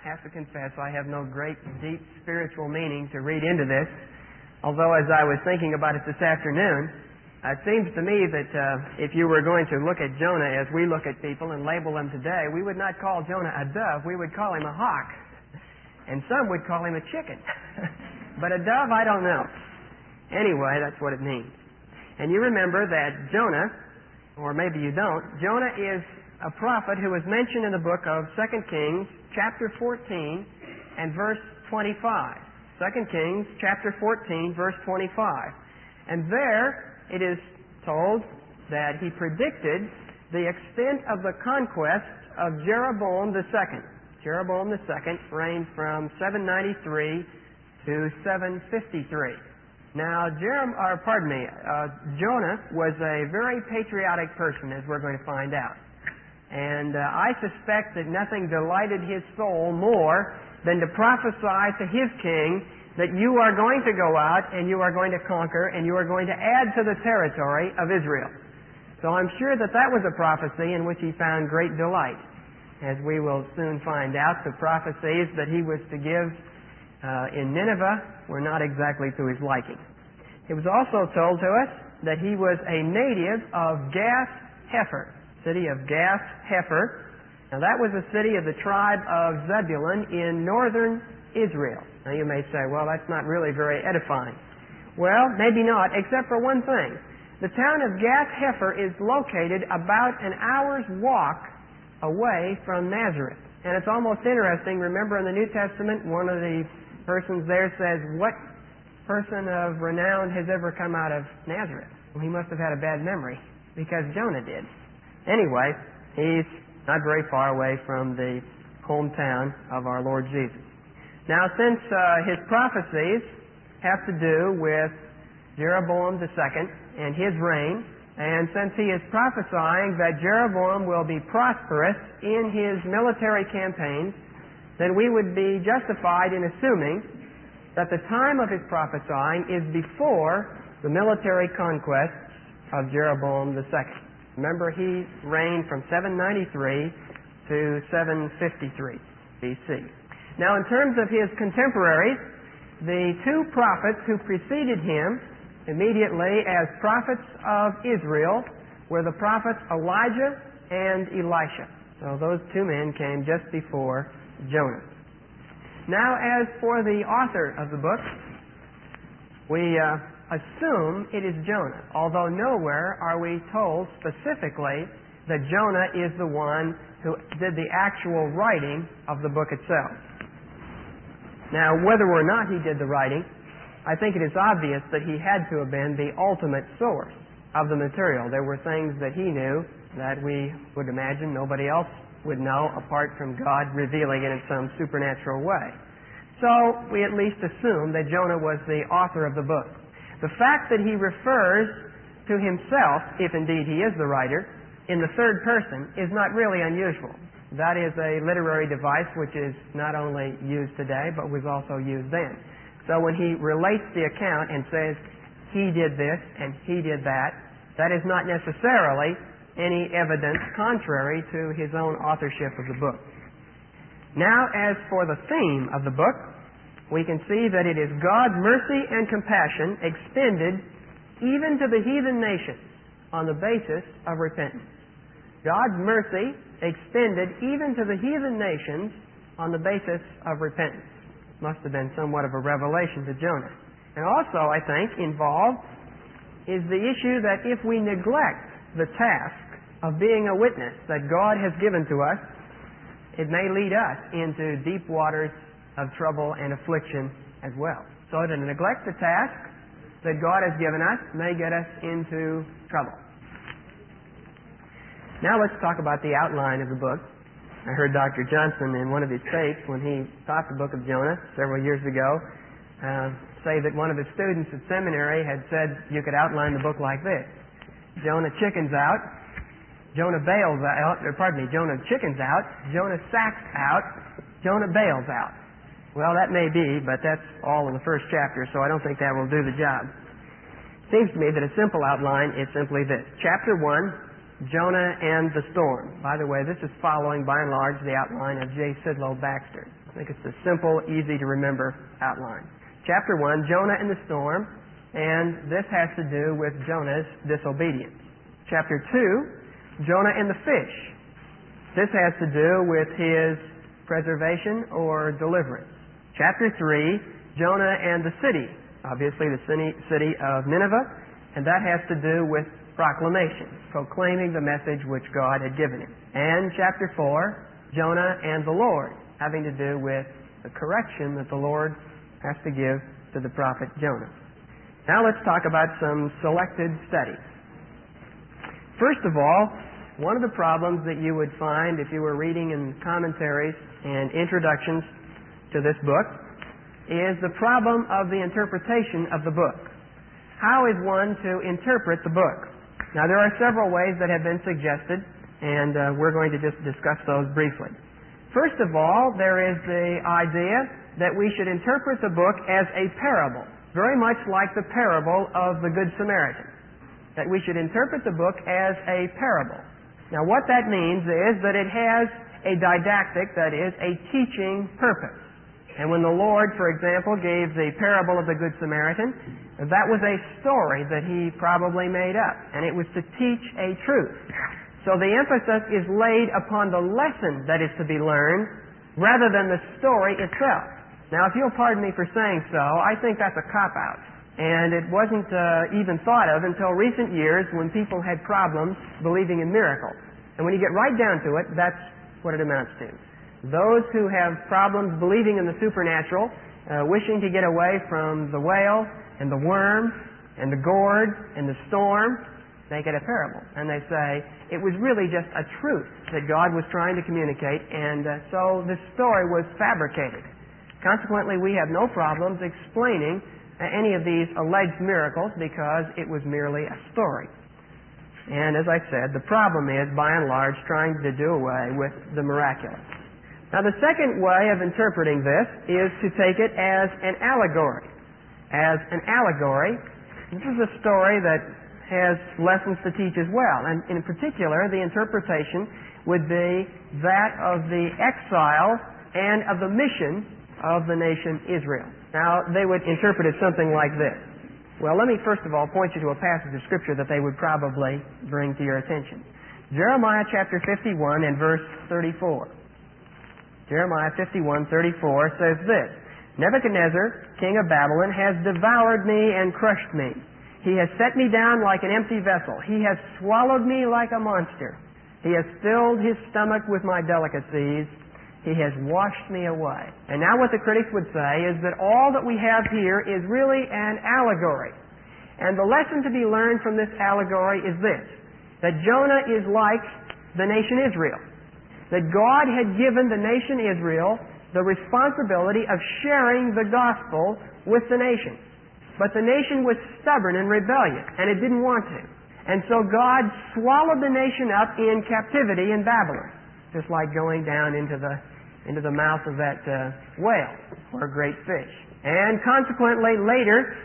have to confess I have no great, deep spiritual meaning to read into this. Although as I was thinking about it this afternoon, it seems to me that if you were going to look at Jonah as we look at people and label them today, we would not call Jonah a dove, we would call him a hawk. And some would call him a chicken. But a dove, I don't know. Anyway, that's what it means. And you remember that Jonah, or maybe you don't, Jonah is a prophet who is mentioned in the book of 2 Kings, chapter 14, and verse 25. 2 Kings, chapter 14, verse 25. And there it is told that he predicted the extent of the conquest of Jeroboam II. Jeroboam II reigned from 793 to 753. Now, Jonah was a very patriotic person, as we're going to find out. And I suspect that nothing delighted his soul more than to prophesy to his king that you are going to go out and you are going to conquer and you are going to add to the territory of Israel. So I'm sure that that was a prophecy in which he found great delight. As we will soon find out, the prophecies that he was to give in Nineveh were not exactly to his liking. It was also told to us that he was a native of Gath-Hepher, city of Gath-Hepher. Now that was a city of the tribe of Zebulun in northern Israel. Now you may say, well, that's not really very edifying. Well, maybe not, except for one thing. The town of Gath-Hepher is located about an hour's walk away from Nazareth. And it's almost interesting. Remember in the New Testament, one of the persons there says, what person of renown has ever come out of Nazareth? Well, he must have had a bad memory, because Jonah did. Anyway, he's not very far away from the hometown of our Lord Jesus. Now, since his prophecies have to do with Jeroboam II and his reign, and since he is prophesying that Jeroboam will be prosperous in his military campaigns, then we would be justified in assuming that the time of his prophesying is before the military conquests of Jeroboam II. Remember, he reigned from 793 to 753 BC. Now, in terms of his contemporaries, the two prophets who preceded him immediately as prophets of Israel were the prophets Elijah and Elisha. So those two men came just before Jonah. Now, as for the author of the book, we assume it is Jonah, although nowhere are we told specifically that Jonah is the one who did the actual writing of the book itself. Now, whether or not he did the writing, I think it is obvious that he had to have been the ultimate source of the material. There were things that he knew that we would imagine nobody else would know apart from God revealing it in some supernatural way. So we at least assume that Jonah was the author of the book. The fact that he refers to himself, if indeed he is the writer, in the third person is not really unusual. That is a literary device which is not only used today, but was also used then. So when he relates the account and says, he did this and he did that, that is not necessarily any evidence contrary to his own authorship of the book. Now, as for the theme of the book, we can see that it is God's mercy and compassion extended even to the heathen nations on the basis of repentance. God's mercy extended even to the heathen nations on the basis of repentance. Must have been somewhat of a revelation to Jonah. And also, I think, involved is the issue that if we neglect the task of being a witness that God has given to us, it may lead us into deep waters of trouble and affliction as well. So to neglect the task that God has given us may get us into trouble. Now let's talk about the outline of the book. I heard Dr. Johnson in one of his tapes when he taught the book of Jonah several years ago say that one of his students at seminary had said you could outline the book like this. Jonah chickens out, Jonah bails out, Jonah chickens out, Jonah sacks out, Jonah bails out. Well, that may be, but that's all in the first chapter, so I don't think that will do the job. Seems to me that a simple outline is simply this. Chapter 1, Jonah and the storm. By the way, this is following, by and large, the outline of J. Sidlow Baxter. I think it's a simple, easy to remember outline. Chapter 1, Jonah and the storm, and this has to do with Jonah's disobedience. Chapter 2, Jonah and the fish. This has to do with his preservation or deliverance. Chapter 3, Jonah and the city, obviously the city of Nineveh, and that has to do with proclamation, proclaiming the message which God had given him. And chapter 4, Jonah and the Lord, having to do with the correction that the Lord has to give to the prophet Jonah. Now let's talk about some selected studies. First of all, one of the problems that you would find if you were reading in commentaries and introductions to this book is the problem of the interpretation of the book. How is one to interpret the book? Now there are several ways that have been suggested, and we're going to just discuss those briefly. First of all, there is the idea that we should interpret the book as a parable, very much like the parable of the Good Samaritan. That we should interpret the book as a parable. Now what that means is that it has a didactic, that is, a teaching purpose. And when the Lord, for example, gave the parable of the Good Samaritan, that was a story that He probably made up, and it was to teach a truth. So the emphasis is laid upon the lesson that is to be learned rather than the story itself. Now, if you'll pardon me for saying so, I think that's a cop-out. And it wasn't even thought of until recent years when people had problems believing in miracles. And when you get right down to it, that's what it amounts to. Those who have problems believing in the supernatural, wishing to get away from the whale and the worm and the gourd and the storm, they get a parable. And they say, it was really just a truth that God was trying to communicate, and so this story was fabricated. Consequently, we have no problems explaining any of these alleged miracles because it was merely a story. And as I said, the problem is, by and large, trying to do away with the miraculous. Now, the second way of interpreting this is to take it as an allegory. As an allegory, this is a story that has lessons to teach as well. And in particular, the interpretation would be that of the exile and of the mission of the nation Israel. Now, they would interpret it something like this. Well, let me first of all point you to a passage of Scripture that they would probably bring to your attention. Jeremiah chapter 51 and verse 34. Jeremiah 51:34 says this, Nebuchadnezzar, king of Babylon, has devoured me and crushed me. He has set me down like an empty vessel. He has swallowed me like a monster. He has filled his stomach with my delicacies. He has washed me away. And now what the critics would say is that all that we have here is really an allegory. And the lesson to be learned from this allegory is this, that Jonah is like the nation Israel. That God had given the nation Israel the responsibility of sharing the gospel with the nation. But the nation was stubborn and rebellious, and it didn't want to. And so God swallowed the nation up in captivity in Babylon, just like going down into the mouth of that whale, or a great fish. And consequently, later,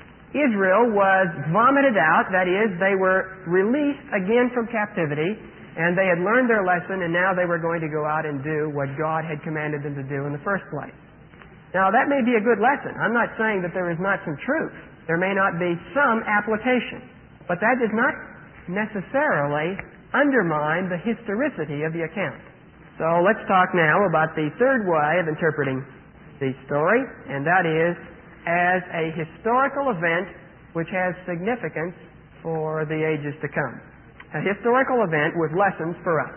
Israel was vomited out, that is, they were released again from captivity, and they had learned their lesson, and now they were going to go out and do what God had commanded them to do in the first place. Now, that may be a good lesson. I'm not saying that there is not some truth. There may not be some application. But that does not necessarily undermine the historicity of the account. So let's talk now about the third way of interpreting the story, and that is as a historical event which has significance for the ages to come. A historical event with lessons for us.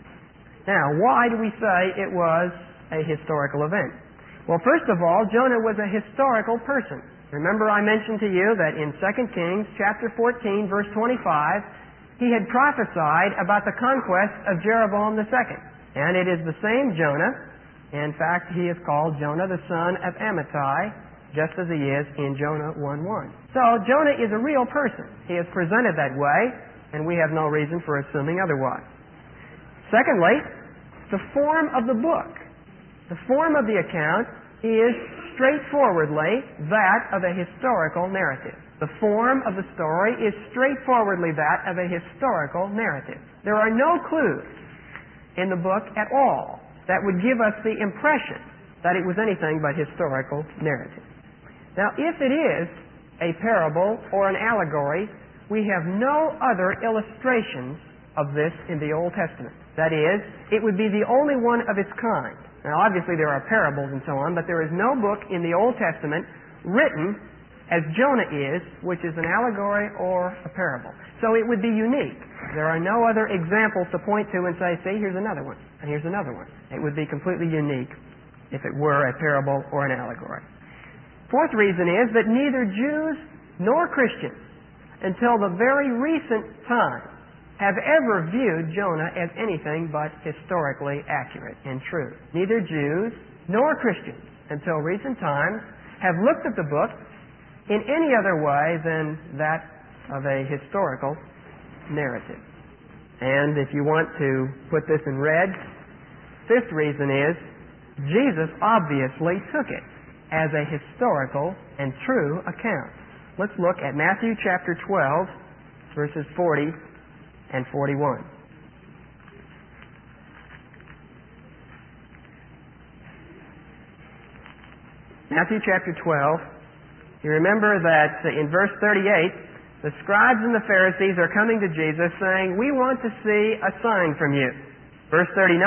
Now, why do we say it was a historical event? Well, first of all, Jonah was a historical person. Remember I mentioned to you that in 2 Kings chapter 14, verse 25, he had prophesied about the conquest of Jeroboam II. And it is the same Jonah. In fact, he is called Jonah, the son of Amittai, just as he is in Jonah 1:1. So Jonah is a real person. He is presented that way, and we have no reason for assuming otherwise. Secondly, the form of the book. The form of the account is straightforwardly that of a historical narrative. The form of the story is straightforwardly that of a historical narrative. There are no clues in the book at all that would give us the impression that it was anything but historical narrative. Now, if it is a parable or an allegory, we have no other illustrations of this in the Old Testament. That is, it would be the only one of its kind. Now, obviously there are parables and so on, but there is no book in the Old Testament written as Jonah is, which is an allegory or a parable. So it would be unique. There are no other examples to point to and say, see, here's another one, and here's another one. It would be completely unique if it were a parable or an allegory. Fourth reason is that neither Jews nor Christians, until the very recent time, have ever viewed Jonah as anything but historically accurate and true. Neither Jews nor Christians, until recent times, have looked at the book in any other way than that of a historical narrative. And if you want to put this in red, fifth reason is Jesus obviously took it as a historical and true account. Let's look at Matthew chapter 12, verses 40 and 41. Matthew chapter 12. You remember that in verse 38, the scribes and the Pharisees are coming to Jesus saying, we want to see a sign from you. Verse 39,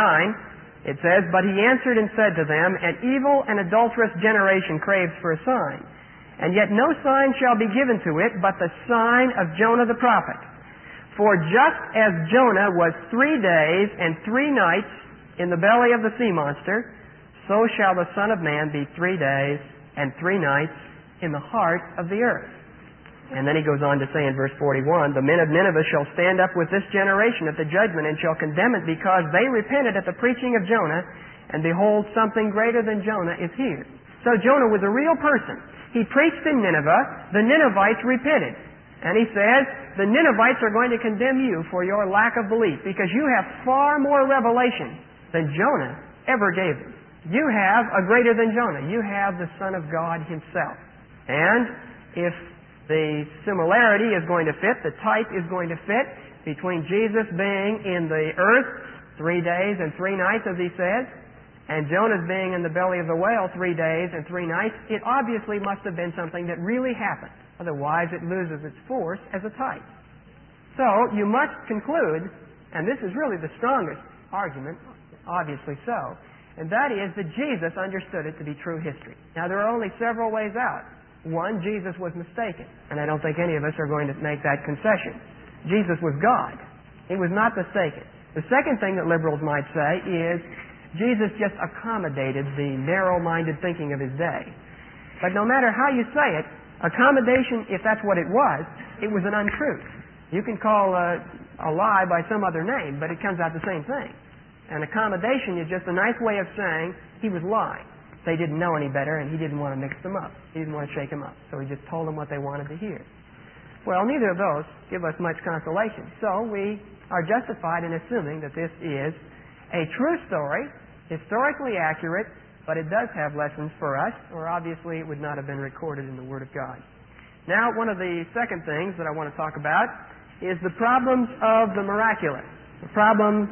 it says, but he answered and said to them, an evil and adulterous generation craves for a sign, and yet no sign shall be given to it but the sign of Jonah the prophet. For just as Jonah was 3 days and 3 nights in the belly of the sea monster, so shall the Son of Man be 3 days and 3 nights in the heart of the earth. And then he goes on to say in verse 41, the men of Nineveh shall stand up with this generation at the judgment and shall condemn it because they repented at the preaching of Jonah, and behold, something greater than Jonah is here. So Jonah was a real person. He preached in Nineveh. The Ninevites repented. And he says, the Ninevites are going to condemn you for your lack of belief because you have far more revelation than Jonah ever gave them. You have a greater than Jonah. You have the Son of God himself. And if the similarity is going to fit, the type is going to fit between Jesus being in the earth 3 days and 3 nights, as he says, and Jonah's being in the belly of the whale 3 days and 3 nights, it obviously must have been something that really happened. Otherwise, it loses its force as a type. So, you must conclude, and this is really the strongest argument, obviously so, and that is that Jesus understood it to be true history. Now, there are only several ways out. One, Jesus was mistaken, and I don't think any of us are going to make that concession. Jesus was God. He was not mistaken. The second thing that liberals might say is Jesus just accommodated the narrow-minded thinking of his day. But no matter how you say it, accommodation, if that's what it was an untruth. You can call a lie by some other name, but it comes out the same thing. An accommodation is just a nice way of saying he was lying. They didn't know any better, and he didn't want to mix them up. He didn't want to shake them up. So he just told them what they wanted to hear. Well, neither of those give us much consolation. So we are justified in assuming that this is a true story, historically accurate, but it does have lessons for us, or obviously it would not have been recorded in the Word of God. Now, one of the second things that I want to talk about is the problems of the miraculous, the problem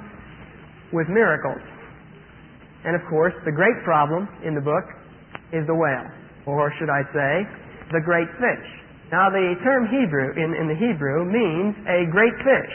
with miracles. And of course, the great problem in the book is the whale, or should I say, the great fish. Now, the term Hebrew, in the Hebrew, means a great fish.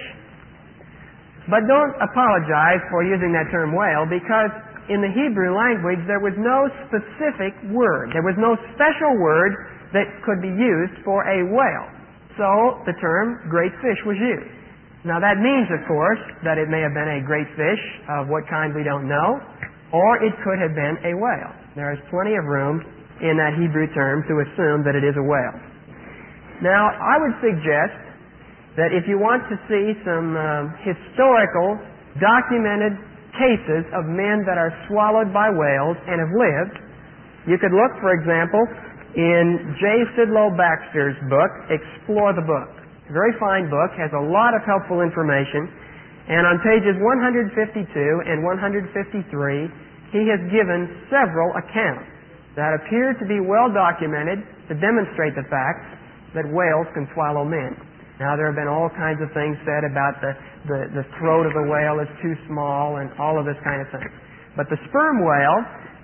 But don't apologize for using that term whale, because in the Hebrew language there was no specific word. There was no special word that could be used for a whale. So the term great fish was used. Now that means, of course, that it may have been a great fish of what kind we don't know, or it could have been a whale. There is plenty of room in that Hebrew term to assume that it is a whale. Now, I would suggest that if you want to see some historical, documented cases of men that are swallowed by whales and have lived, you could look, for example, in J. Sidlow Baxter's book, Explore the Book. It's a very fine book, has a lot of helpful information, and on pages 152 and 153, he has given several accounts that appear to be well documented to demonstrate the fact that whales can swallow men. Now, there have been all kinds of things said about the throat of the whale is too small and all of this kind of thing. But the sperm whale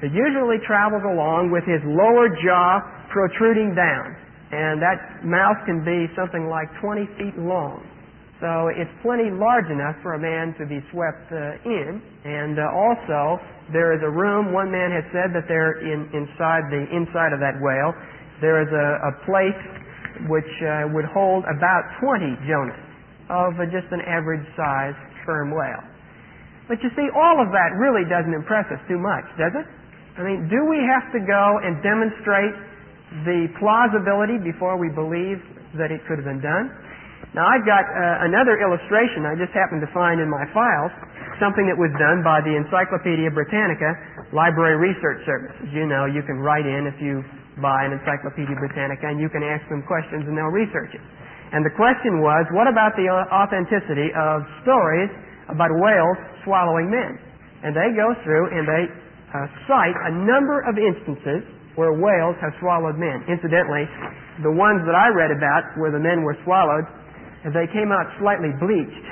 that usually travels along with his lower jaw protruding down. And that mouth can be something like 20 feet long. So it's plenty large enough for a man to be swept in. And also, there is a room, one man has said that there inside the inside of that whale, there is a place which would hold about 20 Jonahs of just an average size sperm whale. But you see, all of that really doesn't impress us too much, does it? I mean, do we have to go and demonstrate the plausibility before we believe that it could have been done? Now, I've got another illustration I just happened to find in my files, something that was done by the Encyclopedia Britannica Library Research Service. As you know, you can write in if you buy an Encyclopedia Britannica, and you can ask them questions and they'll research it. And the question was, what about the authenticity of stories about whales swallowing men? And they go through and they cite a number of instances where whales have swallowed men. Incidentally, the ones that I read about where the men were swallowed, they came out slightly bleached.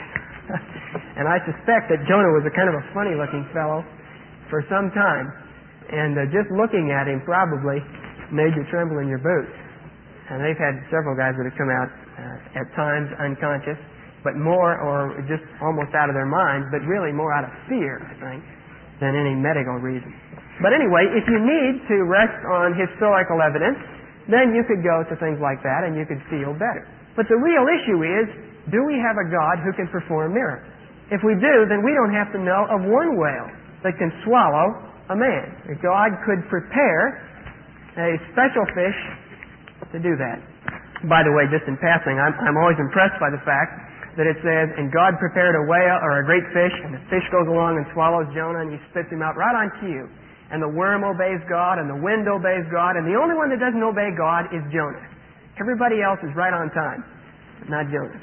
And I suspect that Jonah was a kind of a funny-looking fellow for some time. And just looking at him probably made you tremble in your boots. And they've had several guys that have come out at times unconscious, but more or just almost out of their minds, but really more out of fear, I think, than any medical reason. But anyway, if you need to rest on historical evidence, then you could go to things like that and you could feel better. But the real issue is, do we have a God who can perform miracles? If we do, then we don't have to know of one whale that can swallow a man. If God could prepare a special fish to do that. By the way, just in passing, I'm always impressed by the fact that it says, and God prepared a whale or a great fish, and the fish goes along and swallows Jonah, and he spits him out right on cue. And the worm obeys God, and the wind obeys God, and the only one that doesn't obey God is Jonah. Everybody else is right on time, but not Jonah.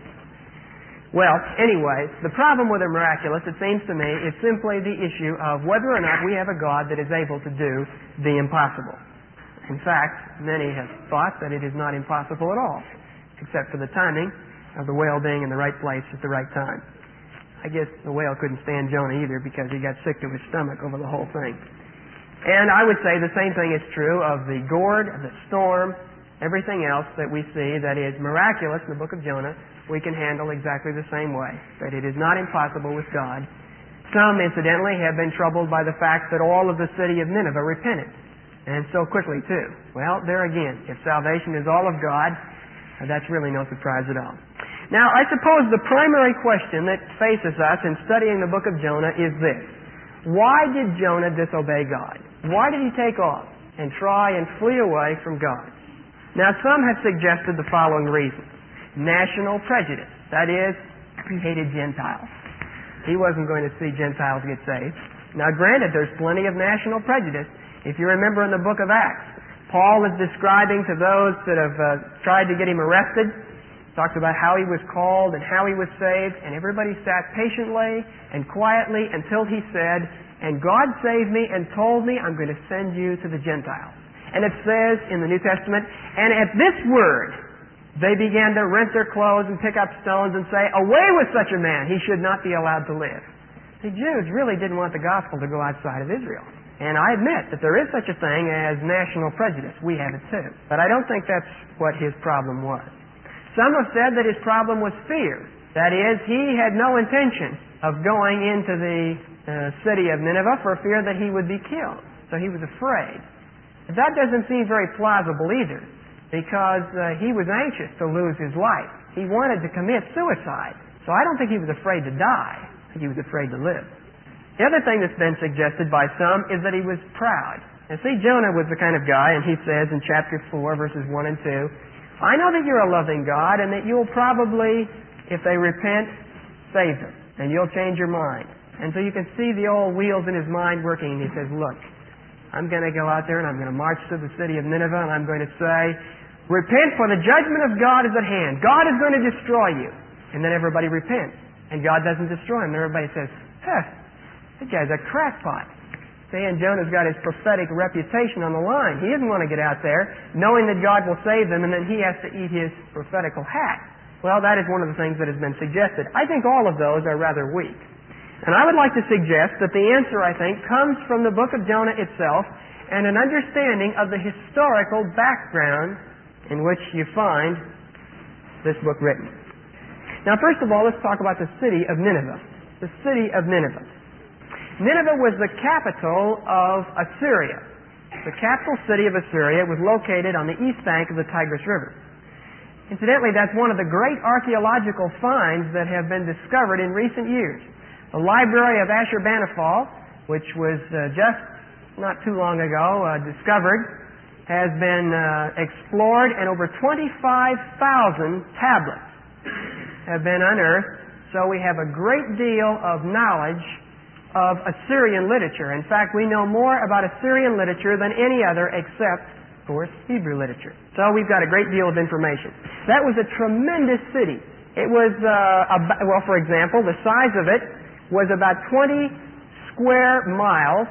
Well, anyway, the problem with the miraculous, it seems to me, is simply the issue of whether or not we have a God that is able to do the impossible. In fact, many have thought that it is not impossible at all, except for the timing of the whale being in the right place at the right time. I guess the whale couldn't stand Jonah either because he got sick to his stomach over the whole thing. And I would say the same thing is true of the gourd, of the storm, everything else that we see that is miraculous in the book of Jonah, we can handle exactly the same way. That it is not impossible with God. Some, incidentally, have been troubled by the fact that all of the city of Nineveh repented. And so quickly, too. Well, there again, if salvation is all of God, that's really no surprise at all. Now, I suppose the primary question that faces us in studying the book of Jonah is this. Why did Jonah disobey God? Why did he take off and try and flee away from God? Now, some have suggested the following reasons. National prejudice. That is, he hated Gentiles. He wasn't going to see Gentiles get saved. Now, granted, there's plenty of national prejudice. If you remember in the book of Acts, Paul is describing to those that have tried to get him arrested, talked about how he was called and how he was saved, and everybody sat patiently and quietly until he said, and God saved me and told me I'm going to send you to the Gentiles. And it says in the New Testament, and at this word, they began to rent their clothes and pick up stones and say, away with such a man, he should not be allowed to live. The Jews really didn't want the gospel to go outside of Israel. And I admit that there is such a thing as national prejudice. We have it too. But I don't think that's what his problem was. Some have said that his problem was fear. That is, he had no intention of going into the city of Nineveh for fear that he would be killed. So he was afraid. But that doesn't seem very plausible either, because he was anxious to lose his life. He wanted to commit suicide. So I don't think he was afraid to die. I think he was afraid to live. The other thing that's been suggested by some is that he was proud. And see, Jonah was the kind of guy, and he says in chapter 4, verses 1 and 2, I know that you're a loving God, and that you'll probably, if they repent, save them. And you'll change your mind. And so you can see the old wheels in his mind working, and he says, look, I'm going to go out there, and I'm going to march to the city of Nineveh, and I'm going to say, repent, for the judgment of God is at hand. God is going to destroy you. And then everybody repents. And God doesn't destroy him. And everybody says, that guy's a crackpot. See, and Jonah's got his prophetic reputation on the line. He doesn't want to get out there knowing that God will save them, and then he has to eat his prophetical hat. Well, that is one of the things that has been suggested. I think all of those are rather weak. And I would like to suggest that the answer, I think, comes from the book of Jonah itself and an understanding of the historical background in which you find this book written. Now, first of all, let's talk about the city of Nineveh. The city of Nineveh. Nineveh was the capital of Assyria. The capital city of Assyria was located on the east bank of the Tigris River. Incidentally, that's one of the great archaeological finds that have been discovered in recent years. The Library of Ashurbanipal, which was just not too long ago discovered, has been explored, and over 25,000 tablets have been unearthed. So we have a great deal of knowledge of Assyrian literature. In fact, we know more about Assyrian literature than any other except, of course, Hebrew literature. So we've got a great deal of information. That was a tremendous city. It was, for example, the size of it was about 20 square miles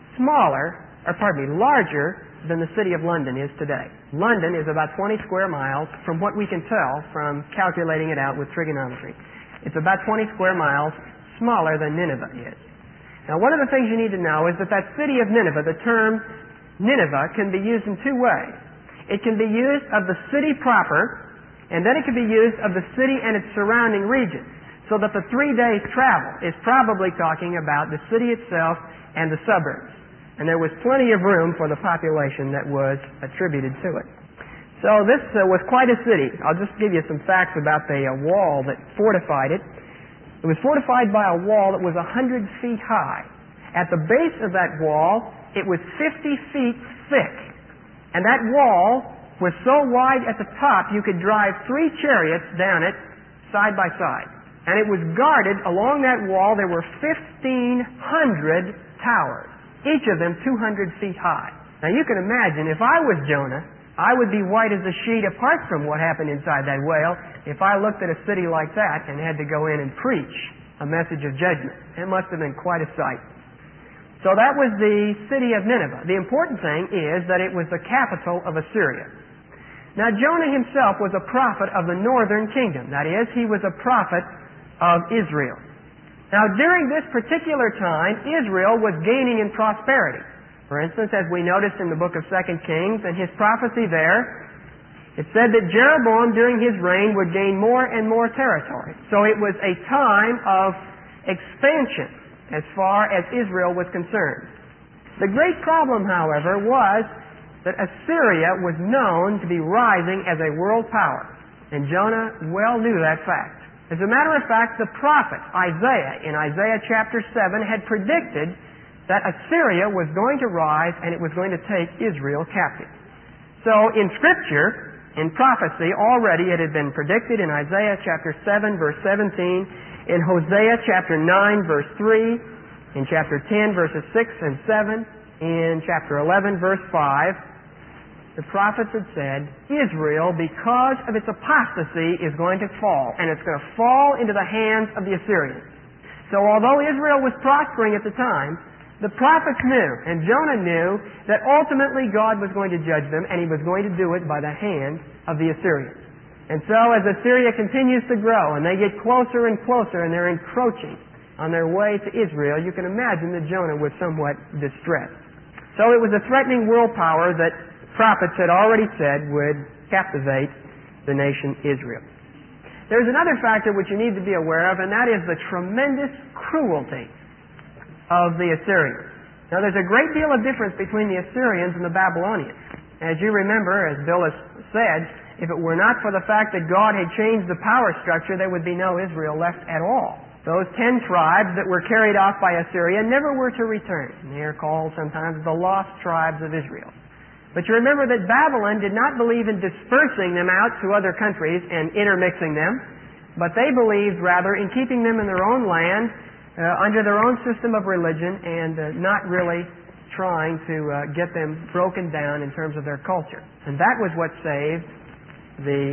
larger than the city of London is today. London is about 20 square miles from what we can tell from calculating it out with trigonometry. It's about 20 square miles smaller than Nineveh is. Now, one of the things you need to know is that city of Nineveh, the term Nineveh, can be used in two ways. It can be used of the city proper, and then it can be used of the city and its surrounding region. So that the 3 days travel is probably talking about the city itself and the suburbs. And there was plenty of room for the population that was attributed to it. So this was quite a city. I'll just give you some facts about the wall that fortified it. It was fortified by a wall that was 100 feet high. At the base of that wall, it was 50 feet thick. And that wall was so wide at the top you could drive 3 chariots down it side by side. And it was guarded along that wall. There were 1,500 towers, each of them 200 feet high. Now you can imagine, if I was Jonah, I would be white as a sheet apart from what happened inside that whale if I looked at a city like that and had to go in and preach a message of judgment. It must have been quite a sight. So that was the city of Nineveh. The important thing is that it was the capital of Assyria. Now Jonah himself was a prophet of the northern kingdom. That is, he was a prophet of Israel. Now, during this particular time, Israel was gaining in prosperity. For instance, as we noticed in the book of 2 Kings and his prophecy there, it said that Jeroboam during his reign would gain more and more territory. So it was a time of expansion as far as Israel was concerned. The great problem, however, was that Assyria was known to be rising as a world power. And Jonah well knew that fact. As a matter of fact, the prophet Isaiah, in Isaiah chapter 7, had predicted that Assyria was going to rise and it was going to take Israel captive. So in Scripture, in prophecy, already it had been predicted in Isaiah chapter 7, verse 17, in Hosea chapter 9, verse 3, in chapter 10, verses 6 and 7, in chapter 11, verse 5, the prophets had said, Israel, because of its apostasy, is going to fall, and it's going to fall into the hands of the Assyrians. So although Israel was prospering at the time, the prophets knew, and Jonah knew, that ultimately God was going to judge them, and he was going to do it by the hand of the Assyrians. And so as Assyria continues to grow, and they get closer and closer, and they're encroaching on their way to Israel, you can imagine that Jonah was somewhat distressed. So it was a threatening world power that prophets had already said would captivate the nation Israel. There's another factor which you need to be aware of, and that is the tremendous cruelty of the Assyrians. Now, there's a great deal of difference between the Assyrians and the Babylonians. As you remember, as Bill has said, if it were not for the fact that God had changed the power structure, there would be no Israel left at all. Those 10 tribes that were carried off by Assyria never were to return. They are called sometimes the lost tribes of Israel. But you remember that Babylon did not believe in dispersing them out to other countries and intermixing them, but they believed rather in keeping them in their own land, under their own system of religion, and not really trying to get them broken down in terms of their culture. And that was what saved the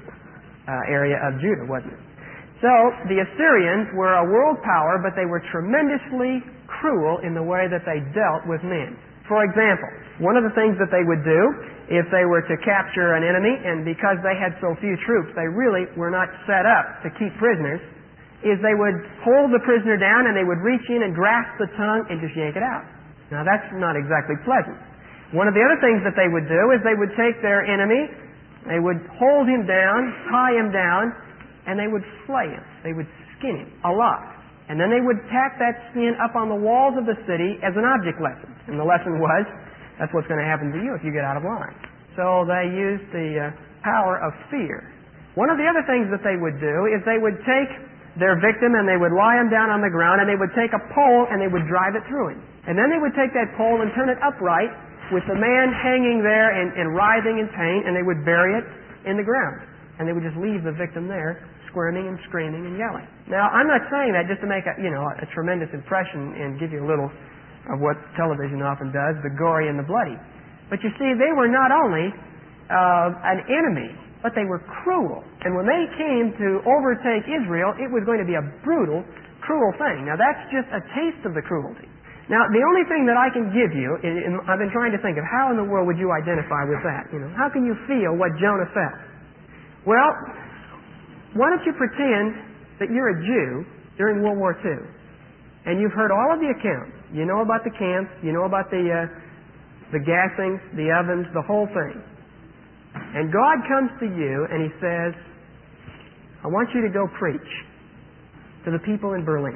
area of Judah, wasn't it? So the Assyrians were a world power, but they were tremendously cruel in the way that they dealt with men. For example, one of the things that they would do if they were to capture an enemy, and because they had so few troops, they really were not set up to keep prisoners, is they would hold the prisoner down and they would reach in and grasp the tongue and just yank it out. Now that's not exactly pleasant. One of the other things that they would do is they would take their enemy, they would hold him down, tie him down, and they would flay him. They would skin him alive. And then they would tack that skin up on the walls of the city as an object lesson. And the lesson was, that's what's going to happen to you if you get out of line. So they used the power of fear. One of the other things that they would do is they would take their victim and they would lie him down on the ground, and they would take a pole and they would drive it through him. And then they would take that pole and turn it upright with the man hanging there and writhing in pain, and they would bury it in the ground. And they would just leave the victim there squirming and screaming and yelling. Now, I'm not saying that just to make a tremendous impression and give you a little of what television often does, the gory and the bloody. But you see, they were not only an enemy, but they were cruel. And when they came to overtake Israel, it was going to be a brutal, cruel thing. Now, that's just a taste of the cruelty. Now, the only thing that I can give you, I've been trying to think of how in the world would you identify with that? How can you feel what Jonah felt? Well, why don't you pretend that you're a Jew during World War II, and you've heard all of the accounts. You know about the camps, you know about the gassings, the ovens, the whole thing. And God comes to you and He says, I want you to go preach to the people in Berlin.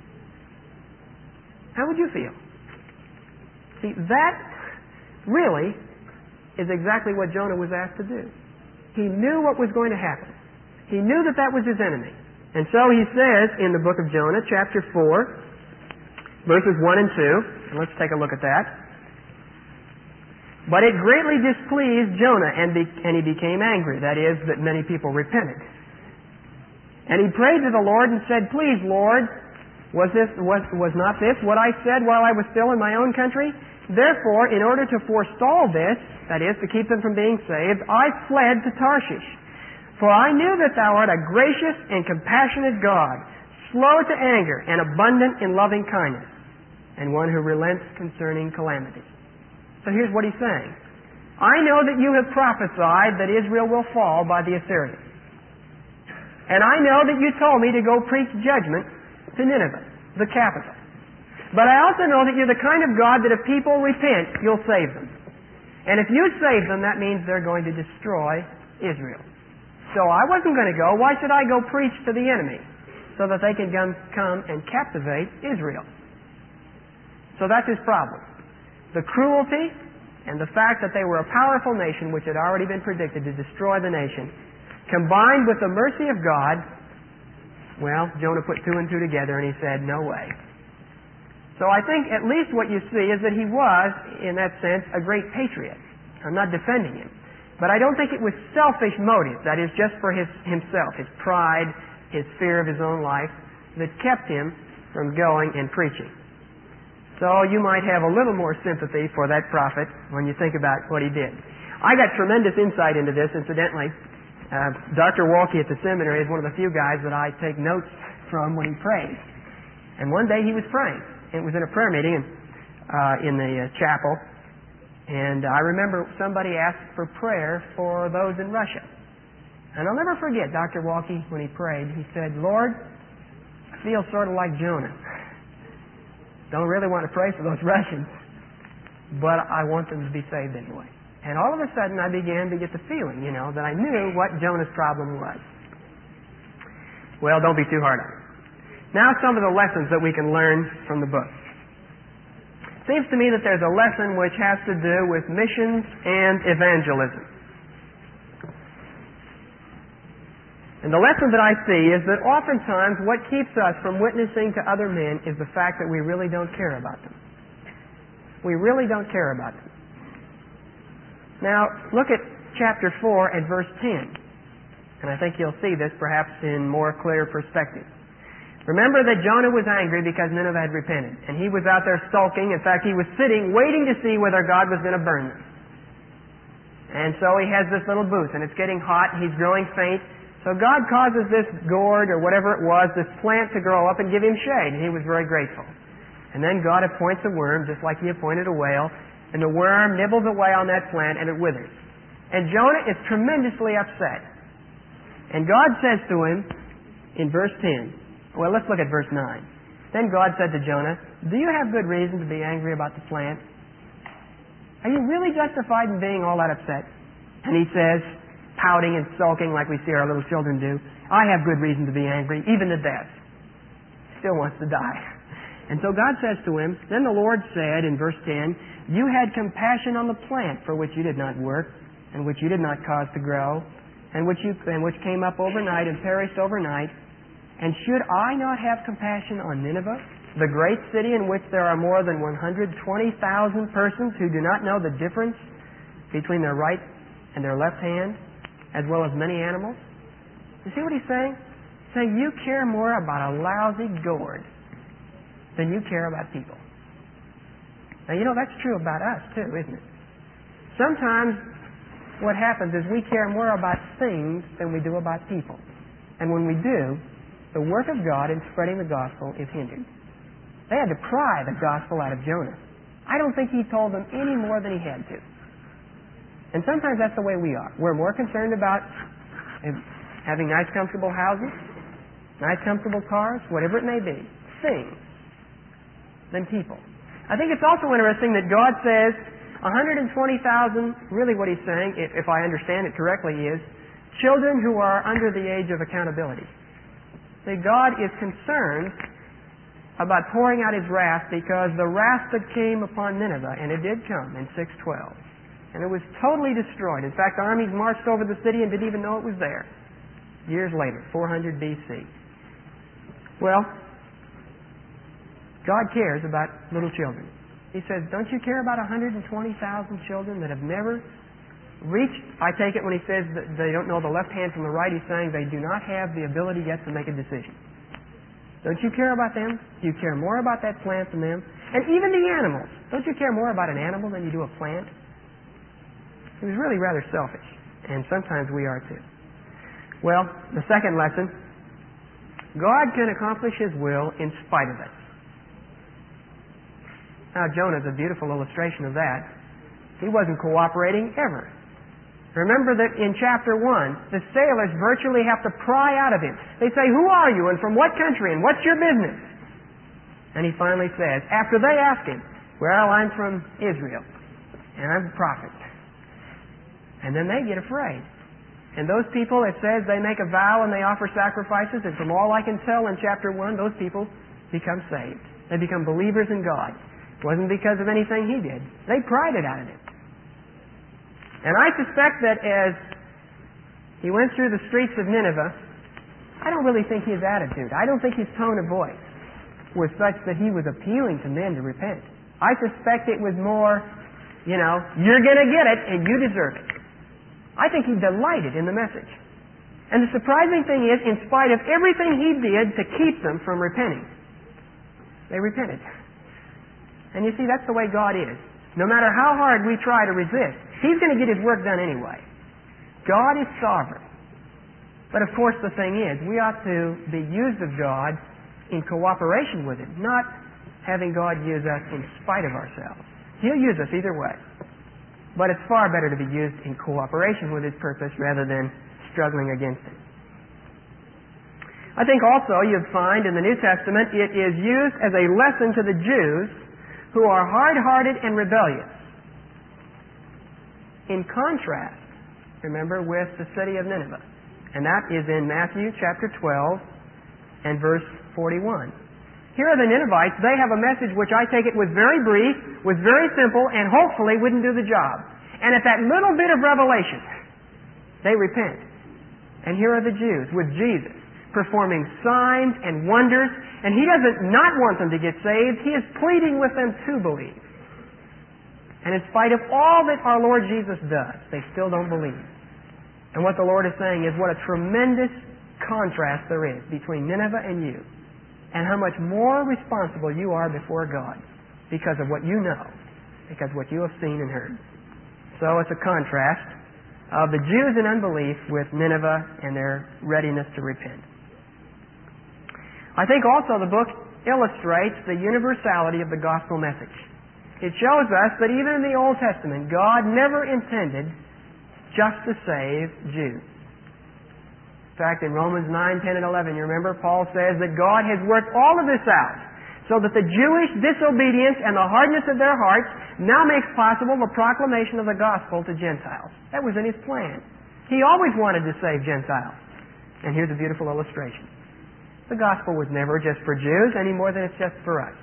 How would you feel? See, that really is exactly what Jonah was asked to do. He knew what was going to happen. He knew that that was his enemy. And so he says in the book of Jonah, chapter 4, verses 1 and 2, and let's take a look at that. But it greatly displeased Jonah, and he became angry. That is, that many people repented. And he prayed to the Lord and said, Please, Lord, was not this what I said while I was still in my own country? Therefore, in order to forestall this, that is, to keep them from being saved, I fled to Tarshish. For I knew that thou art a gracious and compassionate God, slow to anger and abundant in loving kindness, and one who relents concerning calamity. So here's what he's saying. I know that you have prophesied that Israel will fall by the Assyrians. And I know that you told me to go preach judgment to Nineveh, the capital. But I also know that you're the kind of God that if people repent, you'll save them. And if you save them, that means they're going to destroy Israel. So I wasn't going to go. Why should I go preach to the enemy? So that they can come and captivate Israel. So that's his problem. The cruelty and the fact that they were a powerful nation which had already been predicted to destroy the nation, combined with the mercy of God, well, Jonah put two and two together and he said, no way. So I think at least what you see is that he was, in that sense, a great patriot. I'm not defending him. But I don't think it was selfish motive, that is just for himself, his pride, his fear of his own life, that kept him from going and preaching. So you might have a little more sympathy for that prophet when you think about what he did. I got tremendous insight into this, incidentally. Dr. Walke at the seminary is one of the few guys that I take notes from when he prays. And one day he was praying. It was in a prayer meeting in the chapel. And I remember somebody asked for prayer for those in Russia. And I'll never forget Dr. Walke when he prayed. He said, Lord, I feel sort of like Jonah. Don't really want to pray for those Russians, but I want them to be saved anyway. And all of a sudden I began to get the feeling, that I knew what Jonah's problem was. Well, don't be too hard on him. Now some of the lessons that we can learn from the book. It seems to me that there's a lesson which has to do with missions and evangelism. And the lesson that I see is that oftentimes what keeps us from witnessing to other men is the fact that we really don't care about them. We really don't care about them. Now, look at chapter 4 and verse 10. And I think you'll see this perhaps in more clear perspective. Remember that Jonah was angry because Nineveh had repented. And he was out there sulking. In fact, he was sitting waiting to see whether God was going to burn them. And so he has this little booth, and it's getting hot, and he's growing faint. So God causes this gourd, or whatever it was, this plant to grow up and give him shade, and he was very grateful. And then God appoints a worm, just like He appointed a whale, and the worm nibbles away on that plant, and it withers. And Jonah is tremendously upset. And God says to him, in verse 10, well, let's look at verse 9. Then God said to Jonah, do you have good reason to be angry about the plant? Are you really justified in being all that upset? And he says, pouting and sulking like we see our little children do, I have good reason to be angry, even to death. Still wants to die. And so God says to him, then the Lord said in verse 10, you had compassion on the plant for which you did not work, and which you did not cause to grow, and which came up overnight and perished overnight. And should I not have compassion on Nineveh, the great city in which there are more than 120,000 persons who do not know the difference between their right and their left hand, as well as many animals? You see what he's saying? He's saying you care more about a lousy gourd than you care about people. Now, you know, that's true about us, too, isn't it? Sometimes what happens is we care more about things than we do about people. And when we do, the work of God in spreading the gospel is hindered. They had to pry the gospel out of Jonah. I don't think he told them any more than he had to. And sometimes that's the way we are. We're more concerned about having nice, comfortable houses, nice, comfortable cars, whatever it may be, things, than people. I think it's also interesting that God says 120,000, really what he's saying, if I understand it correctly, is children who are under the age of accountability. See, God is concerned about pouring out his wrath because the wrath that came upon Nineveh, and it did come in 612, and it was totally destroyed. In fact, armies marched over the city and didn't even know it was there. Years later, 400 BC. Well, God cares about little children. He says, don't you care about 120,000 children that have never reached? I take it when he says that they don't know the left hand from the right, he's saying they do not have the ability yet to make a decision. Don't you care about them? Do you care more about that plant than them? And even the animals. Don't you care more about an animal than you do a plant? He was really rather selfish. And sometimes we are too. Well, the second lesson, God can accomplish his will in spite of us. Now, Jonah's a beautiful illustration of that. He wasn't cooperating ever. Remember that in chapter 1, the sailors virtually have to pry out of him. They say, who are you and from what country and what's your business? And he finally says, after they ask him, well, I'm from Israel and I'm a prophet. And then they get afraid. And those people, it says, they make a vow and they offer sacrifices, and from all I can tell in chapter 1, those people become saved. They become believers in God. It wasn't because of anything he did. They pried it out of him. And I suspect that as he went through the streets of Nineveh, I don't really think his attitude, I don't think his tone of voice was such that he was appealing to men to repent. I suspect it was more, you're going to get it and you deserve it. I think he delighted in the message. And the surprising thing is, in spite of everything he did to keep them from repenting, they repented. And you see, that's the way God is. No matter how hard we try to resist, he's going to get his work done anyway. God is sovereign. But of course the thing is, we ought to be used of God in cooperation with him, not having God use us in spite of ourselves. He'll use us either way. But it's far better to be used in cooperation with his purpose rather than struggling against it. I think also you'd find in the New Testament it is used as a lesson to the Jews who are hard-hearted and rebellious. In contrast, remember, with the city of Nineveh. And that is in Matthew chapter 12 and verse 41. Here are the Ninevites. They have a message which I take it was very brief, was very simple, and hopefully wouldn't do the job. And at that little bit of revelation, they repent. And here are the Jews with Jesus performing signs and wonders, and he doesn't not want them to get saved. He is pleading with them to believe. And in spite of all that our Lord Jesus does, they still don't believe. And what the Lord is saying is what a tremendous contrast there is between Nineveh and you, and how much more responsible you are before God because of what you know, because of what you have seen and heard. So it's a contrast of the Jews in unbelief with Nineveh and their readiness to repent. I think also the book illustrates the universality of the gospel message. It shows us that even in the Old Testament, God never intended just to save Jews. In fact, in Romans 9, 10, and 11, you remember, Paul says that God has worked all of this out so that the Jewish disobedience and the hardness of their hearts now makes possible the proclamation of the gospel to Gentiles. That was in His plan. He always wanted to save Gentiles. And here's a beautiful illustration. The gospel was never just for Jews any more than it's just for us.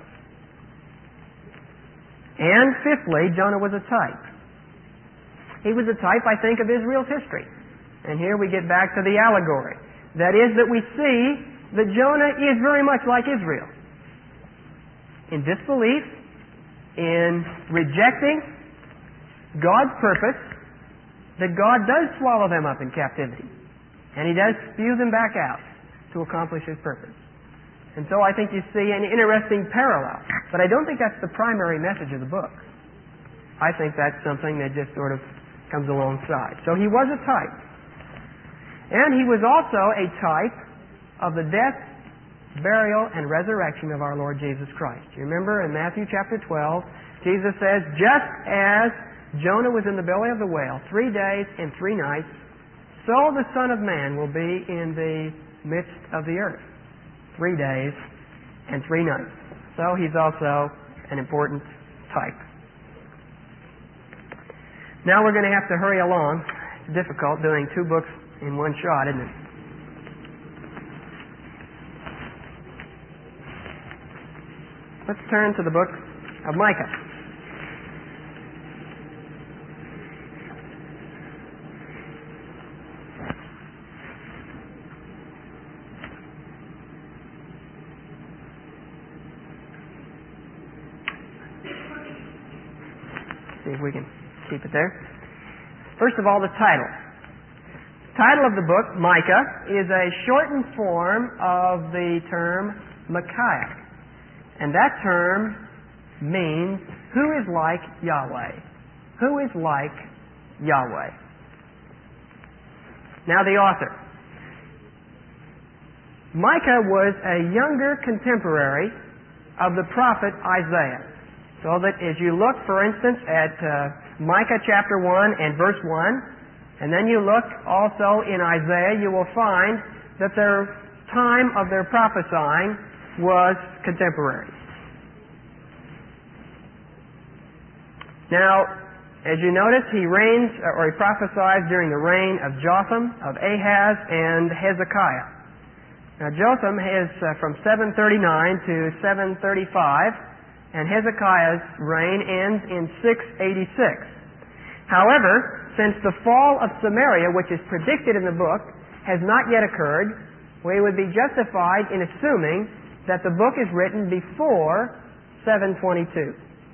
And fifthly, Jonah was a type. He was a type, I think, of Israel's history. And here we get back to the allegory. That is that we see that Jonah is very much like Israel. In disbelief, in rejecting God's purpose, that God does swallow them up in captivity. And He does spew them back out to accomplish His purpose. And so I think you see an interesting parallel. But I don't think that's the primary message of the book. I think that's something that just sort of comes alongside. So he was a type. And he was also a type of the death, burial, and resurrection of our Lord Jesus Christ. You remember in Matthew chapter 12, Jesus says, just as Jonah was in the belly of the whale 3 days and 3 nights, so the Son of Man will be in the midst of the earth 3 days and 3 nights. So he's also an important type. Now we're going to have to hurry along. It's difficult doing 2 books in one shot, isn't it? Let's turn to the book of Micah. See if we can keep it there. First of all, the title. The title of the book, Micah, is a shortened form of the term Micaiah. And that term means, who is like Yahweh? Who is like Yahweh? Now the author. Micah was a younger contemporary of the prophet Isaiah. So that as you look, for instance, at Micah chapter 1 and verse 1, and then you look also in Isaiah, you will find that their time of their prophesying was contemporary. Now, as you notice, he prophesies during the reign of Jotham, of Ahaz, and Hezekiah. Now, Jotham is from 739 to 735, and Hezekiah's reign ends in 686. However, since the fall of Samaria, which is predicted in the book, has not yet occurred, we would be justified in assuming that the book is written before 722.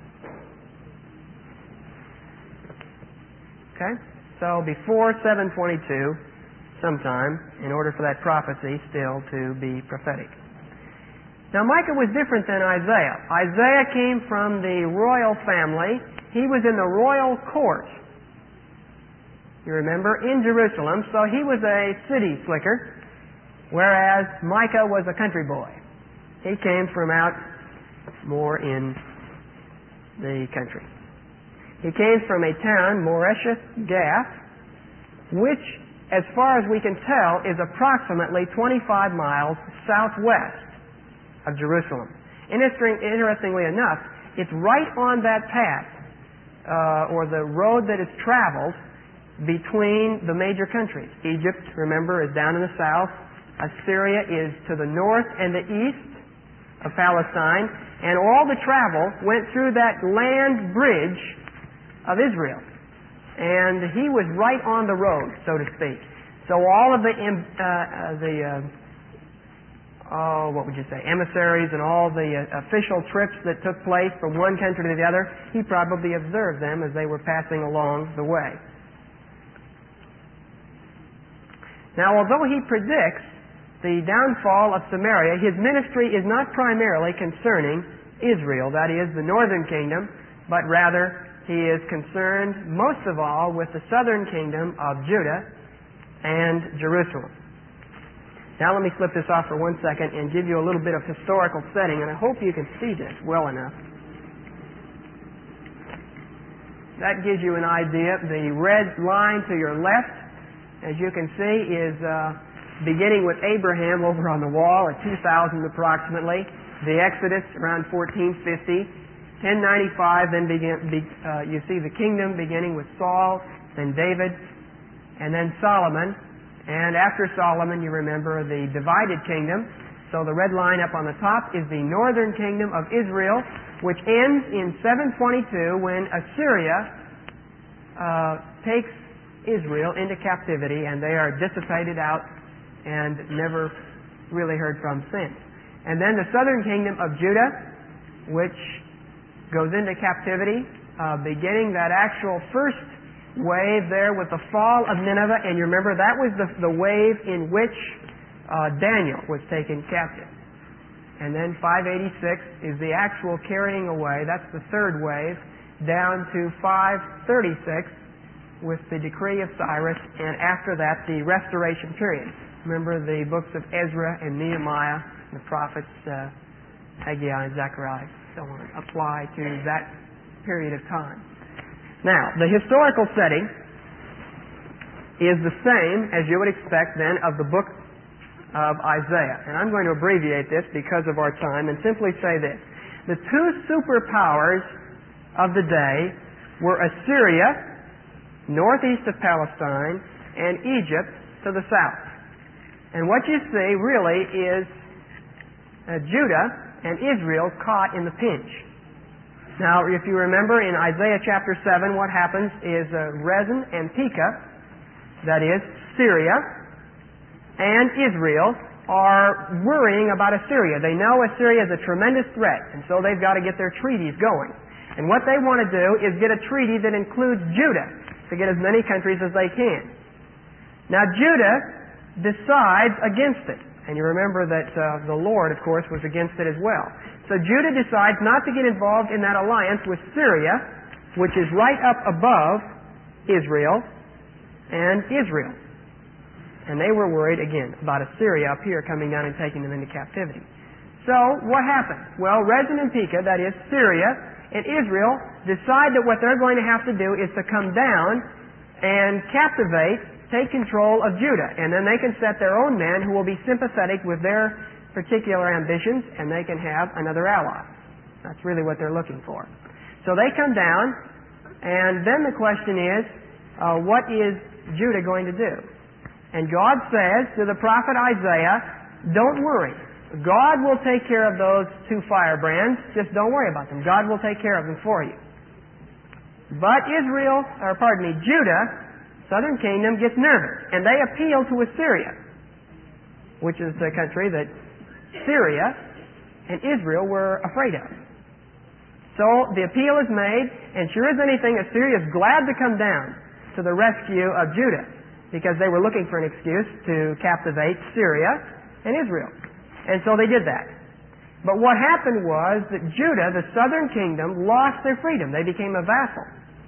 Okay? So before 722, sometime, in order for that prophecy still to be prophetic. Now Micah was different than Isaiah. Isaiah came from the royal family. He was in the royal court. You remember, in Jerusalem, so he was a city slicker, whereas Micah was a country boy. He came from out more in the country. He came from a town, Moresheth Gath, which, as far as we can tell, is approximately 25 miles southwest of Jerusalem. Interestingly enough, it's right on that path, or the road that is traveled between the major countries. Egypt, remember, is down in the south. Assyria is to the north and the east of Palestine. And all the travel went through that land bridge of Israel. And he was right on the road, so to speak. So all of the emissaries and all the official trips that took place from one country to the other, he probably observed them as they were passing along the way. Now, although he predicts the downfall of Samaria, his ministry is not primarily concerning Israel, that is, the northern kingdom, but rather he is concerned most of all with the southern kingdom of Judah and Jerusalem. Now let me flip this off for 1 second and give you a little bit of historical setting, and I hope you can see this well enough. That gives you an idea. The red line to your left, as you can see, is beginning with Abraham over on the wall at 2000 approximately. The Exodus around 1450. 1095, then you see the kingdom beginning with Saul, then David, and then Solomon. And after Solomon, you remember the divided kingdom. So the red line up on the top is the northern kingdom of Israel, which ends in 722 when Assyria takes Israel into captivity, and they are dissipated out and never really heard from since. And then the southern kingdom of Judah, which goes into captivity, beginning that actual first wave there with the fall of Nineveh. And you remember that was the wave in which Daniel was taken captive. And then 586 is the actual carrying away. That's the third wave, down to 536 with the decree of Cyrus, and after that the restoration period. Remember the books of Ezra and Nehemiah, the prophets Haggai and Zechariah, so on, apply to that period of time. Now, the historical setting is the same as you would expect then of the book of Isaiah. And I'm going to abbreviate this because of our time and simply say this. The two superpowers of the day were Assyria, northeast of Palestine, and Egypt to the south. And what you see really is Judah and Israel caught in the pinch. Now, if you remember in Isaiah chapter 7, what happens is Rezin and Pekah, that is, Syria, and Israel are worrying about Assyria. They know Assyria is a tremendous threat, and so they've got to get their treaties going. And what they want to do is get a treaty that includes Judah, to get as many countries as they can. Now, Judah decides against it. And you remember that the Lord, of course, was against it as well. So Judah decides not to get involved in that alliance with Syria, which is right up above Israel and Israel. And they were worried, again, about Assyria up here coming down and taking them into captivity. So what happened? Well, Rezin and Pekah, that is Syria and Israel, decide that what they're going to have to do is to come down and captivate, take control of Judah. And then they can set their own men who will be sympathetic with their particular ambitions, and they can have another ally. That's really what they're looking for. So they come down, and then the question is, what is Judah going to do? And God says to the prophet Isaiah, don't worry. God will take care of those two firebrands. Just don't worry about them. God will take care of them for you. But Judah, southern kingdom, gets nervous, and they appeal to Assyria, which is the country that Syria and Israel were afraid of. So the appeal is made, and sure as anything, Assyria is glad to come down to the rescue of Judah, because they were looking for an excuse to captivate Syria and Israel. And so they did that. But what happened was that Judah, the southern kingdom, lost their freedom. They became a vassal.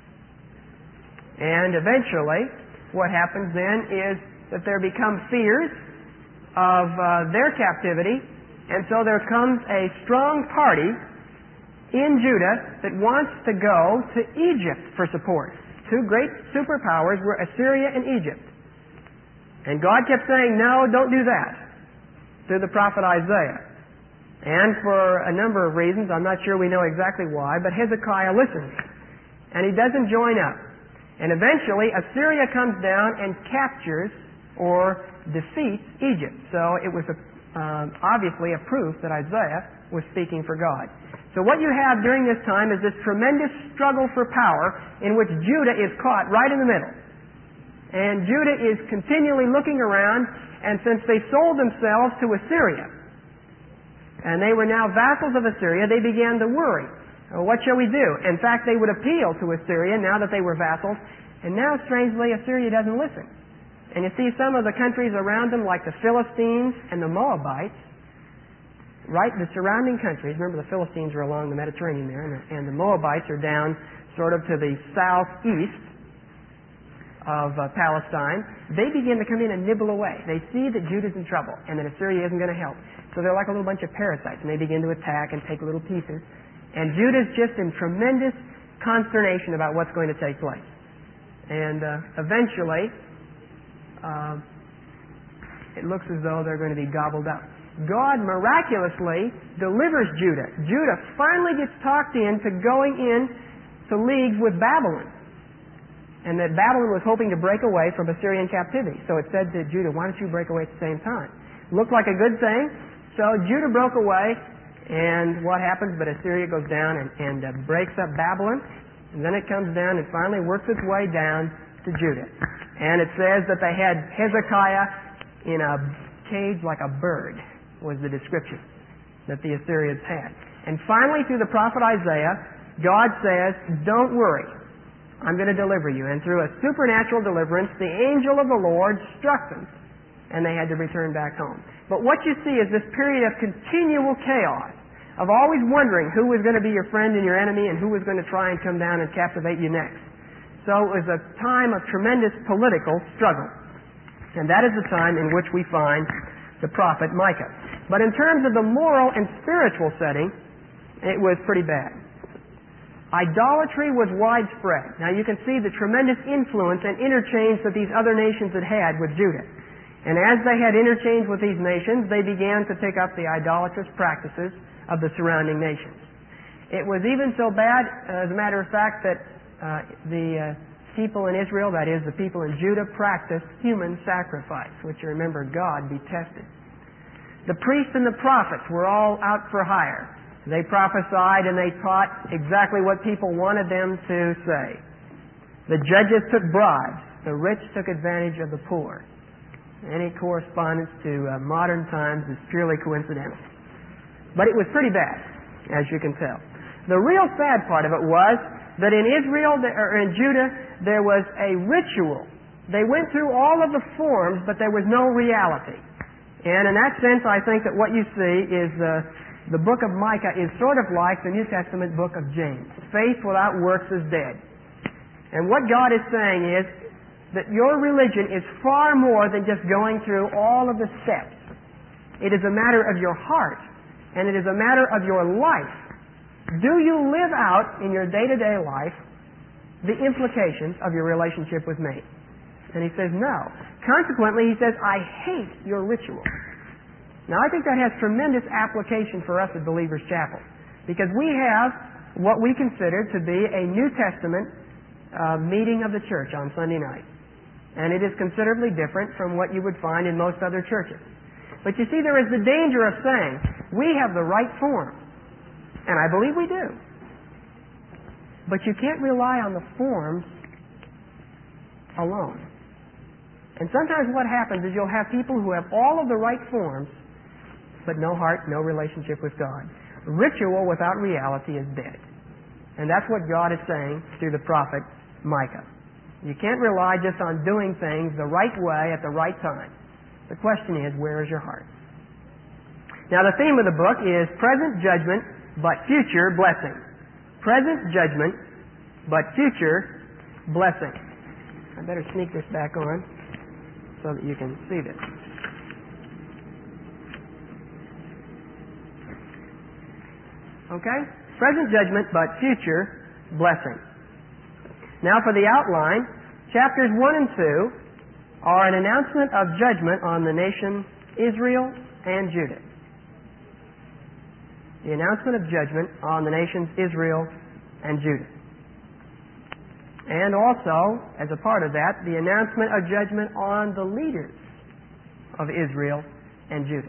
And eventually, what happens then is that there become fears of their captivity, and so there comes a strong party in Judah that wants to go to Egypt for support. Two great superpowers were Assyria and Egypt. And God kept saying, no, don't do that, through the prophet Isaiah. And for a number of reasons, I'm not sure we know exactly why, but Hezekiah listens. And he doesn't join up. And eventually, Assyria comes down and captures or defeats Egypt. So it was obviously a proof that Isaiah was speaking for God. So what you have during this time is this tremendous struggle for power in which Judah is caught right in the middle. And Judah is continually looking around, and since they sold themselves to Assyria, and they were now vassals of Assyria, they began to worry. What shall we do? In fact, they would appeal to Assyria now that they were vassals, and now, strangely, Assyria doesn't listen. And you see some of the countries around them, like the Philistines and the Moabites, right, the surrounding countries, remember the Philistines are along the Mediterranean there, and the Moabites are down sort of to the southeast of Palestine. They begin to come in and nibble away. They see that Judah's in trouble and that Assyria isn't going to help. So they're like a little bunch of parasites, and they begin to attack and take little pieces. And Judah's just in tremendous consternation about what's going to take place. And eventually, it looks as though they're going to be gobbled up. God miraculously delivers Judah. Judah finally gets talked into going in to leagues with Babylon. And that Babylon was hoping to break away from Assyrian captivity. So it said to Judah, why don't you break away at the same time? Looked like a good thing. So Judah broke away, and what happens? But Assyria goes down and breaks up Babylon, and then it comes down and finally works its way down to Judah. And it says that they had Hezekiah in a cage like a bird, was the description that the Assyrians had. And finally, through the prophet Isaiah, God says, don't worry, I'm going to deliver you. And through a supernatural deliverance, the angel of the Lord struck them, and they had to return back home. But what you see is this period of continual chaos, of always wondering who was going to be your friend and your enemy and who was going to try and come down and captivate you next. So it was a time of tremendous political struggle. And that is the time in which we find the prophet Micah. But in terms of the moral and spiritual setting, it was pretty bad. Idolatry was widespread. Now you can see the tremendous influence and interchange that these other nations had had with Judah. And as they had interchange with these nations, they began to pick up the idolatrous practices of the surrounding nations. It was even so bad, as a matter of fact, that the people in Israel, that is, the people in Judah, practiced human sacrifice, which you remember God detested. The priests and the prophets were all out for hire. They prophesied and they taught exactly what people wanted them to say. The judges took bribes. The rich took advantage of the poor. Any correspondence to modern times is purely coincidental. But it was pretty bad, as you can tell. The real sad part of it was that in Israel, or in Judah, there was a ritual. They went through all of the forms, but there was no reality. And in that sense, I think that what you see is the book of Micah is sort of like the New Testament book of James. Faith without works is dead. And what God is saying is that your religion is far more than just going through all of the steps. It is a matter of your heart, and it is a matter of your life. Do you live out in your day-to-day life the implications of your relationship with me? And he says, no. Consequently, he says, I hate your ritual. Now, I think that has tremendous application for us at Believers Chapel, because we have what we consider to be a New Testament meeting of the church on Sunday night. And it is considerably different from what you would find in most other churches. But you see, there is the danger of saying, we have the right form. And I believe we do. But you can't rely on the forms alone. And sometimes what happens is you'll have people who have all of the right forms, but no heart, no relationship with God. Ritual without reality is dead. And that's what God is saying through the prophet Micah. You can't rely just on doing things the right way at the right time. The question is, where is your heart? Now, the theme of the book is present judgment, but future blessing. Present judgment, but future blessing. I better sneak this back on so that you can see this. Okay? Present judgment, but future blessing. Now for the outline, chapters 1 and 2 are an announcement of judgment on the nation Israel and Judah. The announcement of judgment on the nations Israel and Judah. And also, as a part of that, the announcement of judgment on the leaders of Israel and Judah.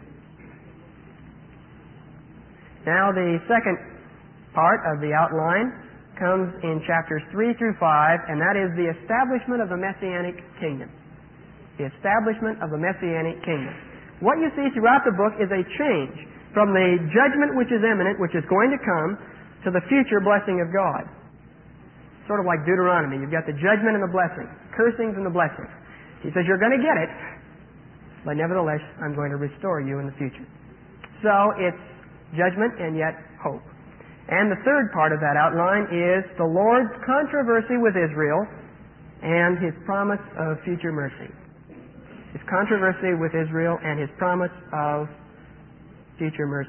Now the second part of the outline comes in chapters 3 through 5, and that is the establishment of the Messianic kingdom. The establishment of the Messianic kingdom. What you see throughout the book is a change from the judgment which is imminent, which is going to come, to the future blessing of God. Sort of like Deuteronomy. You've got the judgment and the blessing. Cursings and the blessings. He says, you're going to get it, but nevertheless, I'm going to restore you in the future. So it's judgment and yet hope. And the third part of that outline is the Lord's controversy with Israel and His promise of future mercy. His controversy with Israel and His promise of future mercy.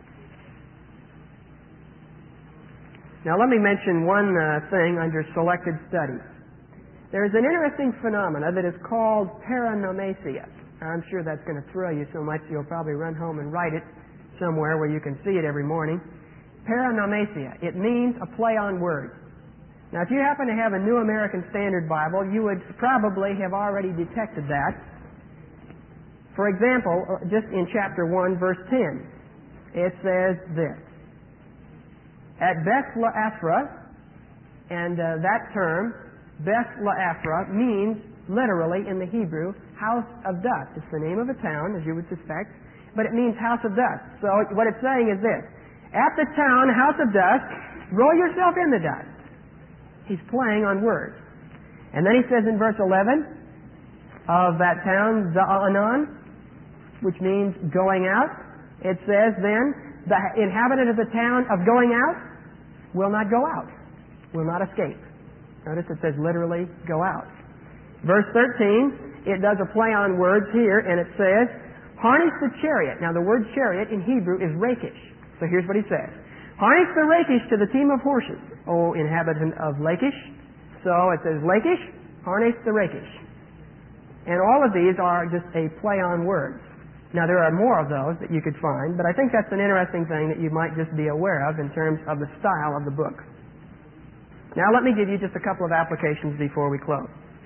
Now let me mention one thing under selected studies. There is an interesting phenomena that is called paranomasia. I'm sure that's going to thrill you so much you'll probably run home and write it somewhere where you can see it every morning. Paranomasia. It means a play on words. Now, if you happen to have a New American Standard Bible, you would probably have already detected that. For example, just in chapter 1, verse 10, it says this. At Beth Le'Ephra, and that term, Beth Le'Ephra, means literally in the Hebrew, house of dust. It's the name of a town, as you would suspect, but it means house of dust. So what it's saying is this. At the town, house of dust, roll yourself in the dust. He's playing on words. And then he says in verse 11 of that town, Za'anan, which means going out, it says then, the inhabitant of the town of going out will not go out, will not escape. Notice it says literally go out. Verse 13, it does a play on words here, and it says, harness the chariot. Now the word chariot in Hebrew is rakish. So here's what he says. Harness the rakish to the team of horses, O inhabitant of Lachish. So it says Lachish, harness the rakish. And all of these are just a play on words. Now there are more of those that you could find, but I think that's an interesting thing that you might just be aware of in terms of the style of the book. Now let me give you just a couple of applications before we close.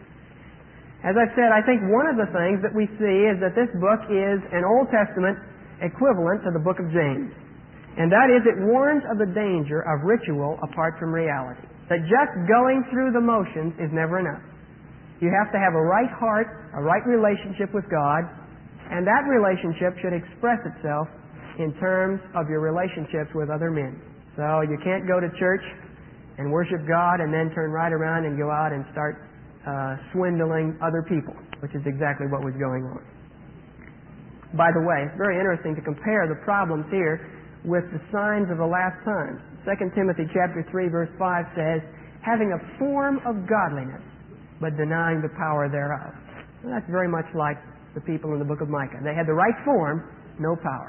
As I said, I think one of the things that we see is that this book is an Old Testament equivalent to the book of James. And that is, it warns of the danger of ritual apart from reality. That just going through the motions is never enough. You have to have a right heart, a right relationship with God, and that relationship should express itself in terms of your relationships with other men. So you can't go to church and worship God and then turn right around and go out and start swindling other people, which is exactly what was going on. By the way, it's very interesting to compare the problems here with the signs of the last times. 2 Timothy chapter 3 verse 5 says, having a form of godliness, but denying the power thereof. And that's very much like the people in the book of Micah. They had the right form, no power.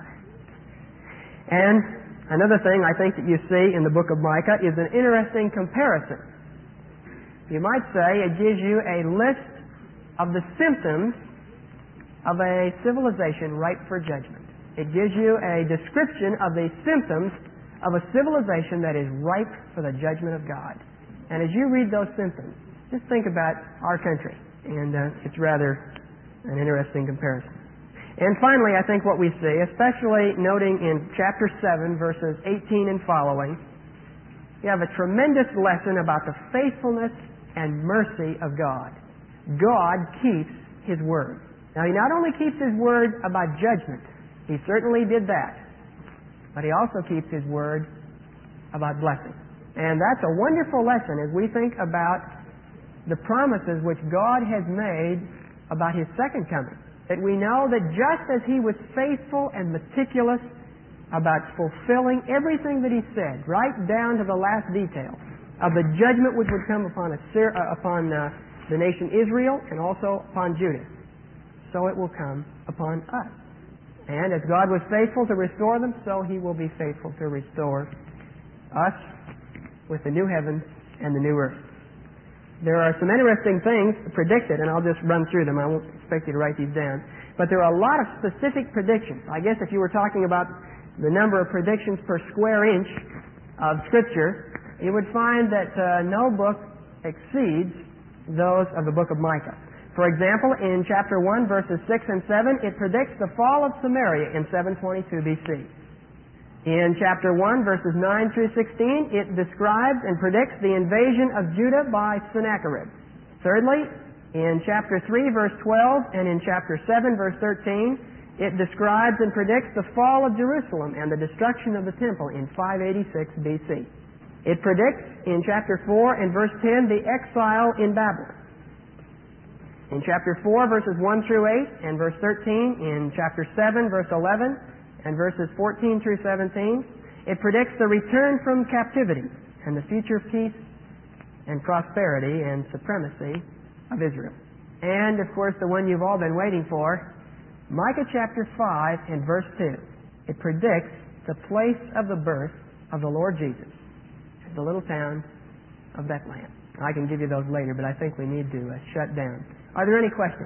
And another thing I think that you see in the book of Micah is an interesting comparison. You might say it gives you a list of the symptoms of a civilization ripe for judgment. It gives you a description of the symptoms of a civilization that is ripe for the judgment of God. And as you read those symptoms, just think about our country. And it's rather an interesting comparison. And finally, I think what we see, especially noting in chapter 7, verses 18 and following, you have a tremendous lesson about the faithfulness and mercy of God. God keeps His word. Now, He not only keeps His word about judgment, He certainly did that, but He also keeps His word about blessing. And that's a wonderful lesson as we think about the promises which God has made about His second coming. That we know that just as He was faithful and meticulous about fulfilling everything that He said, right down to the last detail of the judgment which would come upon the nation Israel and also upon Judah, so it will come upon us. And as God was faithful to restore them, so He will be faithful to restore us with the new heavens and the new earth. There are some interesting things predicted, and I'll just run through them. I won't expect you to write these down. But there are a lot of specific predictions. I guess if you were talking about the number of predictions per square inch of Scripture, you would find that no book exceeds those of the book of Micah. For example, in chapter 1, verses 6 and 7, it predicts the fall of Samaria in 722 BC. In chapter 1, verses 9 through 16, it describes and predicts the invasion of Judah by Sennacherib. Thirdly, in chapter 3, verse 12, and in chapter 7, verse 13, it describes and predicts the fall of Jerusalem and the destruction of the temple in 586 BC. It predicts in chapter 4 and verse 10 the exile in Babylon. In chapter 4, verses 1 through 8, and verse 13, in chapter 7, verse 11, and verses 14 through 17, it predicts the return from captivity and the future peace and prosperity and supremacy of Israel. And, of course, the one you've all been waiting for, Micah chapter 5 and verse 2. It predicts the place of the birth of the Lord Jesus, the little town of Bethlehem. I can give you those later, but I think we need to shut down. Are there any questions?